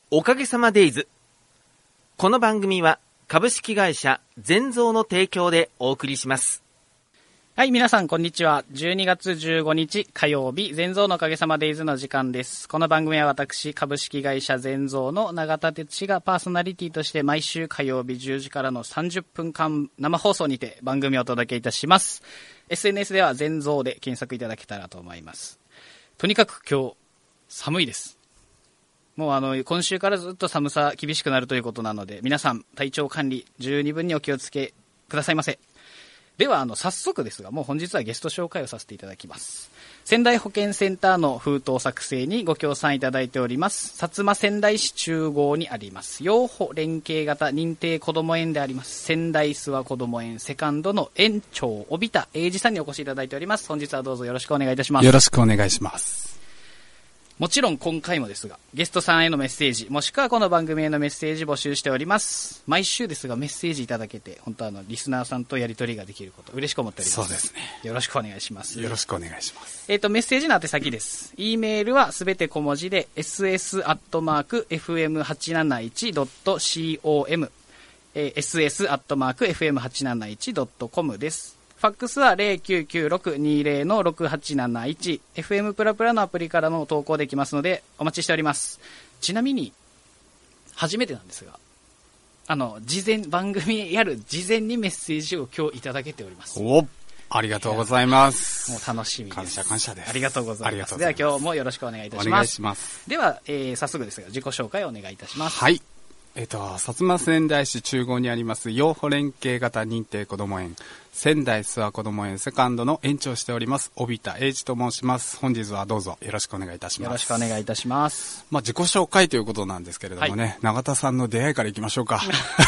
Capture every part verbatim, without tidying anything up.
おかげさまデイズ。この番組は株式会社全蔵の提供でお送りします。 はい、皆さんこんにちは。じゅうにがつじゅうごにち火曜日、全蔵のおかげさまデイズの時間です。この番組は私、株式会社全蔵の永田哲司がパーソナリティとして毎週火曜日じゅうじからのさんじゅっぷんかん生放送にて番組をお届けいたします。エスエヌエス では全蔵で検索いただけたらと思います。とにかく今日寒いです。もうあの今週からずっと寒さ厳しくなるということなので、皆さん体調管理十二分にお気をつけくださいませ。ではあの早速ですが、もう本日はゲスト紹介をさせていただきます。仙台保健センターの封筒作成にご協賛いただいております薩摩仙台市中郷にあります養護連携型認定こども園であります仙台諏訪こども園セカンドの園長帯田英二さんにお越しいただいております。本日はどうぞよろしくお願いいたします。 よろしくお願いします。 もちろん今回もですが、ゲストさんへのメッセージ、もしくはこの番組へのメッセージ募集しております。毎週ですがメッセージいただけて、本当はあのリスナーさんとやり取りができること嬉しく思っております。 そうですね。 よろしくお願いします。 よろしくお願いします。 えっと、メッセージの宛先です。E メールはすべて小文字で エスエス アットマーク エフエムはちなないち ドット コム、えー、エスエス アットマーク エフエムはちなないち ドット コム です。ファックスは ゼロきゅうきゅうろくにゼロのろくはちなないち、エフエム プラプラのアプリからも投稿できますのでお待ちしております。ちなみに初めてなんですが、あの事前番組やる事前にメッセージを今日いただけております。 お、ありがとうございます。 もう楽しみです。 感謝感謝です。 ありがとうございます。では今日もよろしくお願いいたします。 お願いします。 では、えー、早速ですが自己紹介をお願いいたします。 はい。えっと、薩摩仙台市中郷にあります養護連携型認定こども園仙台諏訪こども園セカンドの園長をしております帯田英二と申します。本日はどうぞよろしくお願いいたします。 よろしくお願いいたします。 まあ自己紹介ということなんですけれどもね、はい、永田さんの出会いからいきましょうか。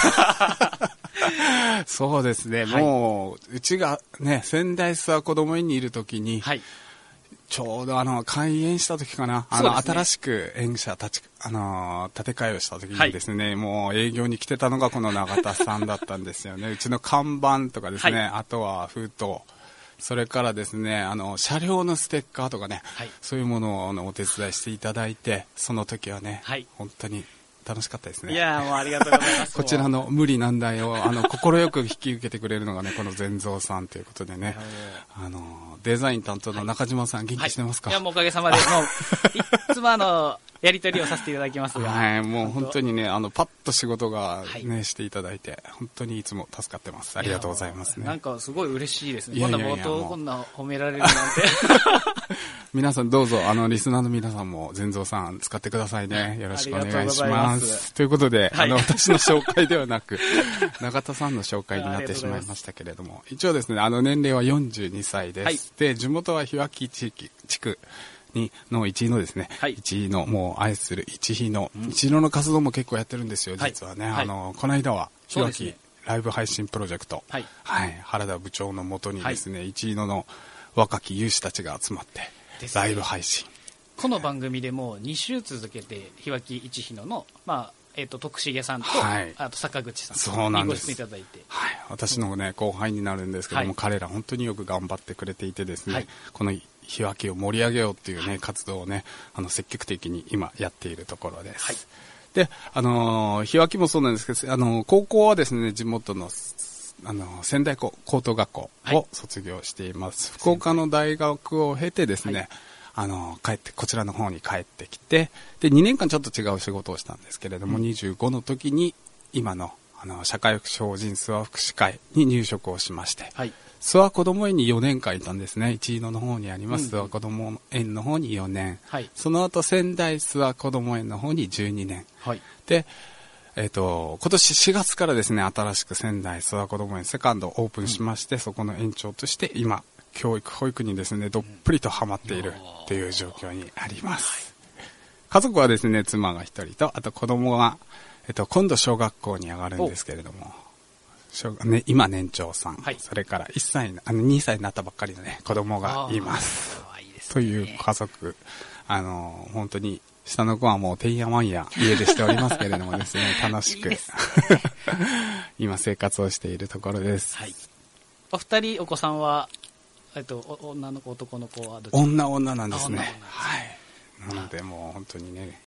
そうですね、はい、もううちがね仙台諏訪こども園にいるときに、はい、ちょうどあの開園した時かな、あの、ね、新しく園舎立ち、あのー、建て替えをした時にですね、はい、もう営業に来てたのがこの永田さんだったんですよね。うちの看板とかですね、はい、あとは封筒、それからですね、あの車両のステッカーとかね、はい、そういうものをお手伝いしていただいて、その時はね、はい、本当に楽しかったですね。 いやもうありがとうございます。 こちらの無理難題をあの快く引き受けてくれるのがねこの全蔵さんということでね、あのデザイン担当の中島さん、はい、元気してますか？ はい、いやもうおかげさまでもういつもあのやり取りをさせていただきますが、 はい、もう本当にねあのパッと仕事がね、はい、していただいて本当にいつも助かってます。ありがとうございますね。 なんかすごい嬉しいですね。こんな冒頭こんな褒められるなんて。 皆さんどうぞあのリスナーの皆さんも全蔵さん使ってくださいね。よろしくお願いします。ということで、はい、あの私の紹介ではなく永田さんの紹介になってしまいましたけれども、一応ですねあの年齢はよんじゅうにさいです。はい、で地元は日脇地域地区にの一位のですね、はい、一位のもう愛する一位の、うん、一位の活動も結構やってるんですよ実はね、はい、あのこの間は日脇、ね、ライブ配信プロジェクト、はいはい、原田部長のもとにですね、はい、一位のの若き有志たちが集まってライブ配信、 この番組でもに週続けて日脇一日野の、まあえー、と徳重さんと、はい、あと坂口さんにご出演いただいて、 はい、私の、ね、後輩になるんですけども、はい、彼ら本当によく頑張ってくれていてですね、はい、この日脇を盛り上げようっていう、ねはい、活動をねあの積極的に今やっているところです、はい、であのー、日脇もそうなんですけど、あのー、高校はですね地元のあの仙台高高等学校を卒業しています、はい、福岡の大学を経てですね、はい、あの帰ってこちらの方に帰ってきて、でにねんかんちょっと違う仕事をしたんですけれども、うん、にじゅうごの時に今のあの社会福祉法人諏訪福祉会に入職をしまして、はい、諏訪こども園によねんかんいたんですね。一位の方にあります、うん、諏訪こども園の方によねん、はい、その後仙台諏訪こども園の方にじゅうにねん、はい、でえー、と今年しがつからですね新しく仙台諏訪こども園セカンドをオープンしまして、うん、そこの園長として今教育保育にですねどっぷりとハマっているという状況にあります。家族はですね妻が一人と、あと子供が、えー、と今度小学校に上がるんですけれども、ね、今年長さん、はい、それからいっさいあのにさいになったばっかりの、ね、子供がいます。いいですね、という家族、あの本当に下の子はもうてんやわんや家でしておりますけれどもですね楽しくいいですね今生活をしているところです、はい、 お二人お子さんは、えっと、女の子男の子はどっち？ 女女なんですね。はい、なのでもう本当にね